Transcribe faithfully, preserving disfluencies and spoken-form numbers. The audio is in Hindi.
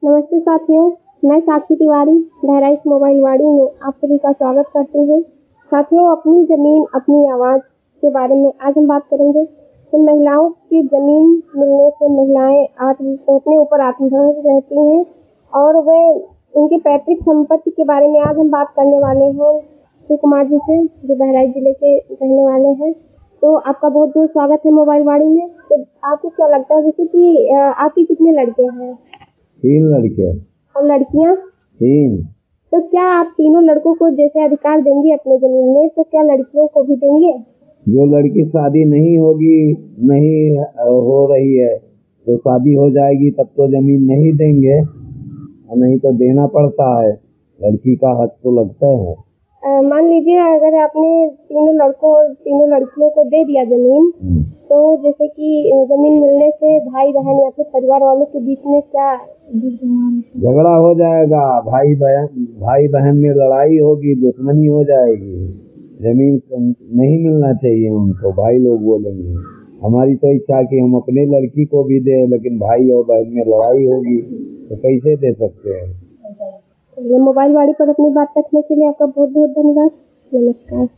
नमस्ते साथियों, मैं साक्षी तिवारी बहराइच मोबाइल वाड़ी में आप सभी का स्वागत करती हूँ। साथियों, अपनी ज़मीन अपनी आवाज़ के बारे में आज हम बात करेंगे। तो महिलाओं की ज़मीन मिलने से महिलाएं आत्म अपने ऊपर आत्मनिर्भर रहती हैं और वे उनकी पैतृक संपत्ति के बारे में आज हम बात करने वाले हैं शिव कुमार जी से, जो बहराइच जिले के रहने वाले हैं। तो आपका बहुत बहुत स्वागत है मोबाइल वाड़ी में। तो आपको क्या लगता है, जैसे कि आपके कितने लड़के हैं? तीन लड़के। और लड़कियां? तीन। तो क्या आप तीनों लड़कों को जैसे अधिकार देंगे अपने जमीन में, तो क्या लड़कियों को भी देंगे? जो लड़की शादी नहीं होगी, नहीं हो रही है, तो शादी हो जाएगी तब तो जमीन नहीं देंगे, और नहीं तो देना पड़ता है। लड़की का हक तो लगता है। मान लीजिए अगर आपने तीनों लड़कों और तीनों लड़कियों को दे दिया जमीन, तो जैसे कि जमीन मिलने से भाई बहन या फिर परिवार वालों के बीच में क्या झगड़ा हो जाएगा? भाई बहन भाई बहन में लड़ाई होगी, दुश्मनी हो जाएगी। जमीन नहीं मिलना चाहिए उनको। भाई लोग बोलेंगे हमारी तो इच्छा कि हम अपने लड़की को भी दें, लेकिन भाई और बहन में लड़ाई होगी तो कैसे दे सकते हैं? ये मोबाइल वाड़ी पर अपनी बात रखने के लिए आपका बहुत बहुत धन्यवाद। नमस्कार।